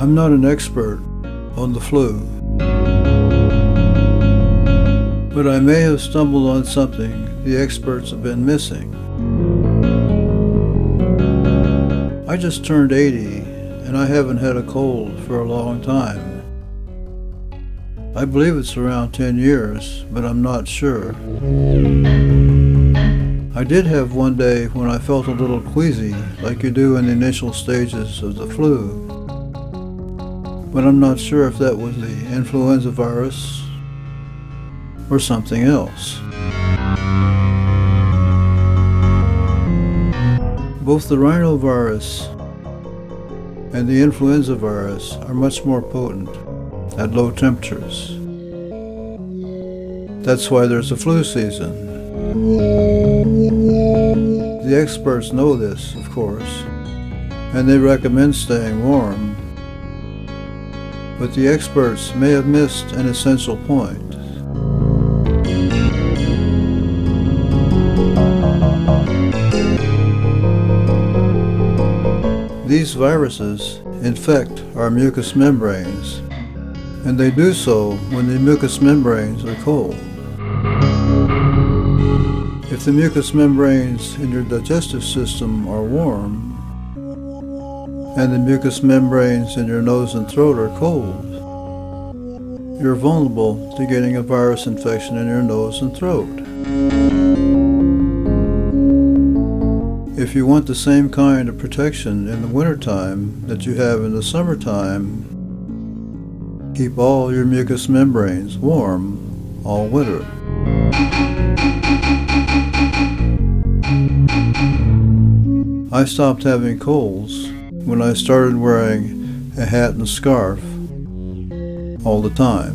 I'm not an expert on the flu, but I may have stumbled on something the experts have been missing. I just turned 80, and I haven't had a cold for a long time. I believe it's around 10 years, but I'm not sure. I did have one day when I felt a little queasy, like you do in the initial stages of the flu. But I'm not sure if that was the influenza virus or something else. Both the rhinovirus and the influenza virus are much more potent at low temperatures. That's why there's a flu season. The experts know this, of course, and they recommend staying warm. But the experts may have missed an essential point. These viruses infect our mucous membranes, and they do so when the mucous membranes are cold. If the mucous membranes in your digestive system are warm, and the mucous membranes in your nose and throat are cold, you're vulnerable to getting a virus infection in your nose and throat. If you want the same kind of protection in the wintertime that you have in the summertime, keep all your mucous membranes warm all winter. I stopped having colds when I started wearing a hat and scarf all the time.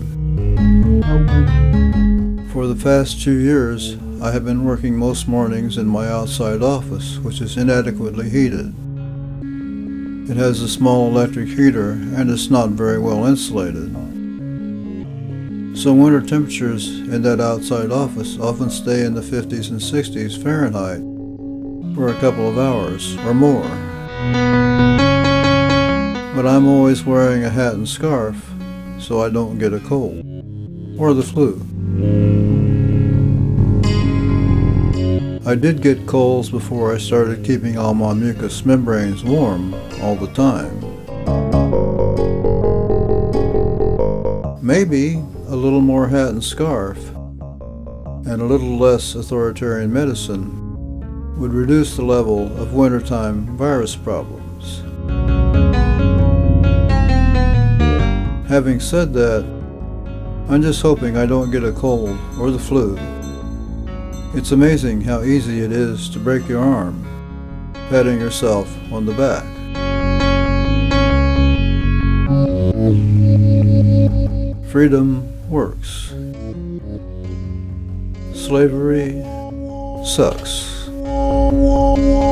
For the past 2 years, I have been working most mornings in my outside office, which is inadequately heated. It has a small electric heater and it's not very well insulated. So winter temperatures in that outside office often stay in the 50s and 60s Fahrenheit for a couple of hours or more. But I'm always wearing a hat and scarf so I don't get a cold or the flu. I did get colds before I started keeping all my mucous membranes warm all the time. Maybe a little more hat and scarf and a little less authoritarian medicine would reduce the level of wintertime virus problems. Having said that, I'm just hoping I don't get a cold or the flu. It's amazing how easy it is to break your arm, patting yourself on the back. Freedom works. Slavery sucks.